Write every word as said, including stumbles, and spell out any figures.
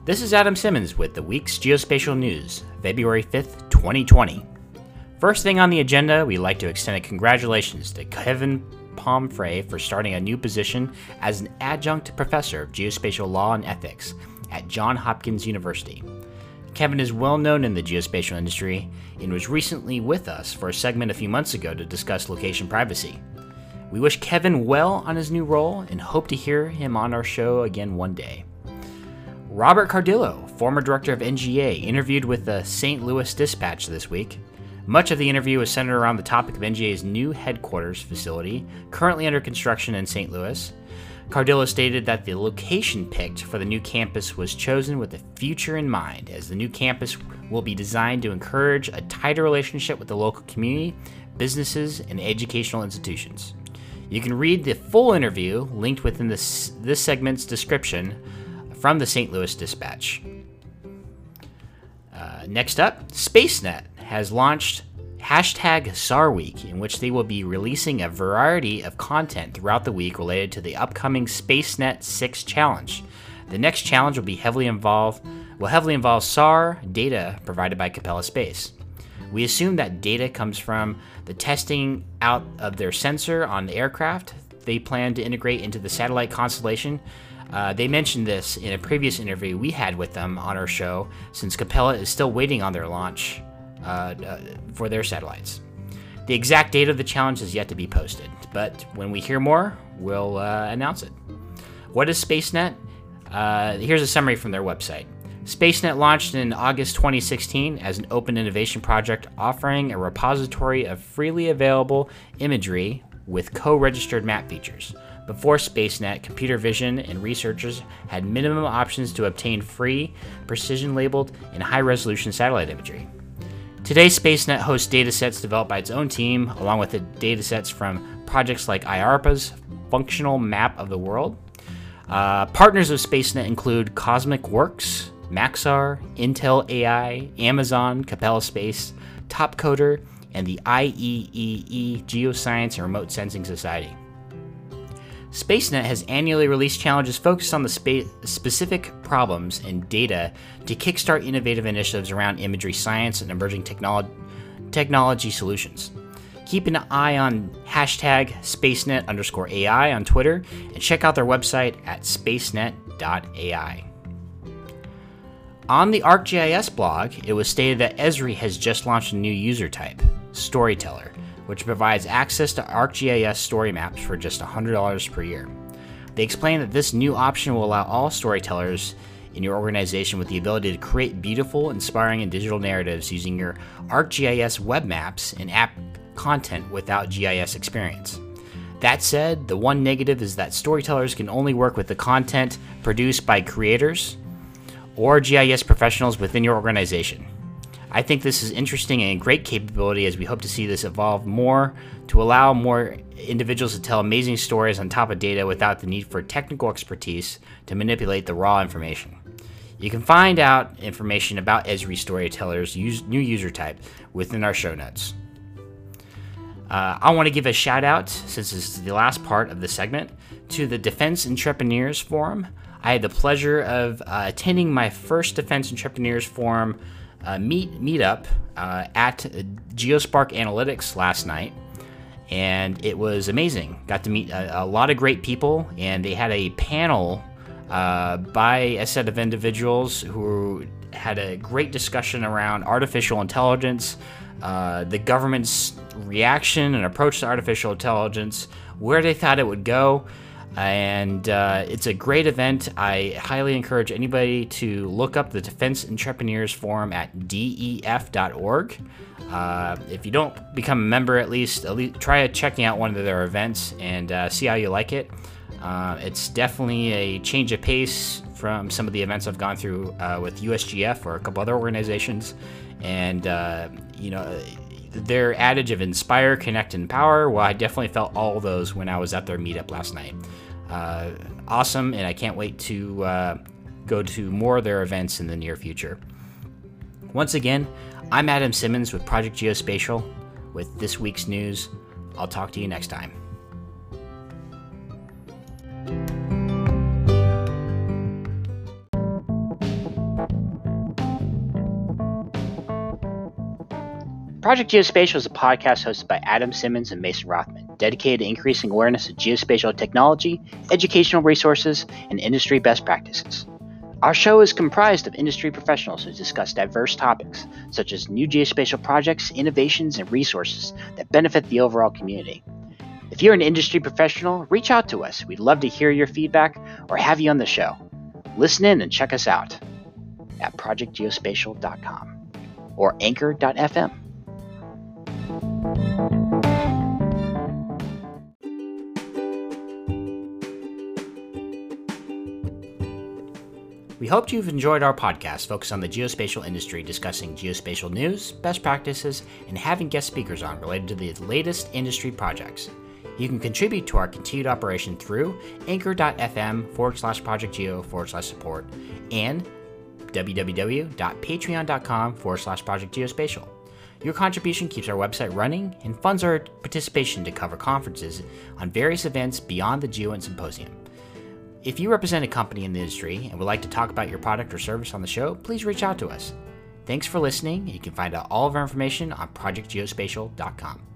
This is Adam Simmons with the week's Geospatial News, February fifth, twenty twenty. First thing on the agenda, we'd like to extend a congratulations to Kevin Pomfrey for starting a new position as an adjunct professor of geospatial law and ethics at Johns Hopkins University. Kevin is well known in the geospatial industry and was recently with us for a segment a few months ago to discuss location privacy. We wish Kevin well on his new role and hope to hear him on our show again one day. Robert Cardillo, former director of N G A, interviewed with the Saint Louis Dispatch this week. Much of the interview was centered around the topic of N G A's new headquarters facility, currently under construction in Saint Louis. Cardillo stated that the location picked for the new campus was chosen with the future in mind, as the new campus will be designed to encourage a tighter relationship with the local community, businesses, and educational institutions. You can read the full interview linked within this, this segment's description from the Saint Louis Dispatch. Uh, next up, SpaceNet has launched hashtag S A R Week, in which they will be releasing a variety of content throughout the week related to the upcoming SpaceNet six challenge. The next challenge will be heavily involved will heavily involve S A R data provided by Capella Space. We assume that data comes from the testing out of their sensor on the aircraft they plan to integrate into the satellite constellation. Uh, they mentioned this in a previous interview we had with them on our show, since Capella is still waiting on their launch uh, uh, for their satellites. The exact date of the challenge is yet to be posted, but when we hear more, we'll uh, announce it. What is SpaceNet? Uh, here's a summary from their website. SpaceNet launched in August twenty sixteen as an open innovation project offering a repository of freely available imagery with co-registered map features. Before SpaceNet, computer vision and researchers had minimum options to obtain free, precision-labeled, and high-resolution satellite imagery. Today, SpaceNet hosts datasets developed by its own team, along with the datasets from projects like I A R Pa's Functional Map of the World. Uh, partners of SpaceNet include Cosmic Works, Maxar, Intel A I, Amazon, Capella Space, Topcoder, and the I E E E Geoscience and Remote Sensing Society. SpaceNet has annually released challenges focused on the spa- specific problems and data to kickstart innovative initiatives around imagery science and emerging technolo- technology solutions. Keep an eye on hashtag SpaceNet underscore AI on Twitter and check out their website at spacenet dot A I. On the ArcGIS blog, it was stated that Esri has just launched a new user type, Storyteller, which provides access to ArcGIS story maps for just one hundred dollars per year. They explain that this new option will allow all storytellers in your organization with the ability to create beautiful, inspiring, and digital narratives using your ArcGIS web maps and app content without G I S experience. That said, the one negative is that storytellers can only work with the content produced by creators or G I S professionals within your organization. I think this is interesting and a great capability, as we hope to see this evolve more to allow more individuals to tell amazing stories on top of data without the need for technical expertise to manipulate the raw information. You can find out information about Esri Storyteller's use, new user type within our show notes. Uh, I want to give a shout out, since this is the last part of the segment, to the Defense Entrepreneurs Forum. I had the pleasure of uh, attending my first Defense Entrepreneurs Forum Uh, meet meetup uh, at Geospark Analytics last night, and it was amazing. Got to meet a, a lot of great people, and they had a panel uh, by a set of individuals who had a great discussion around artificial intelligence, uh, the government's reaction and approach to artificial intelligence, where they thought it would go. And uh, it's a great event. I highly encourage anybody to look up the Defense Entrepreneurs Forum at D E F dot org. Uh, if you don't become a member, at least, at least try checking out one of their events and uh, see how you like it. Uh, it's definitely a change of pace from some of the events I've gone through uh, with U S G F or a couple other organizations. And, uh, you know, their adage of inspire, connect, and empower, well, I definitely felt all of those when I was at their meetup last night. Uh, awesome, and I can't wait to uh, go to more of their events in the near future. Once again, I'm Adam Simmons with Project Geospatial with this week's news. I'll talk to you next time. Project Geospatial is a podcast hosted by Adam Simmons and Mason Rothman, dedicated to increasing awareness of geospatial technology, educational resources, and industry best practices. Our show is comprised of industry professionals who discuss diverse topics, such as new geospatial projects, innovations, and resources that benefit the overall community. If you're an industry professional, reach out to us. We'd love to hear your feedback or have you on the show. Listen in and check us out at project geospatial dot com or anchor dot f m. We hope you've enjoyed our podcast focused on the geospatial industry, discussing geospatial news, best practices, and having guest speakers on related to the latest industry projects. You can contribute to our continued operation through anchor.fm forward slash projectgeo forward slash support and www.patreon.com forward slash projectgeospatial. Your contribution keeps our website running and funds our participation to cover conferences on various events beyond the GeoInt Symposium. If you represent a company in the industry and would like to talk about your product or service on the show, please reach out to us. Thanks for listening. You can find out all of our information on project geospatial dot com.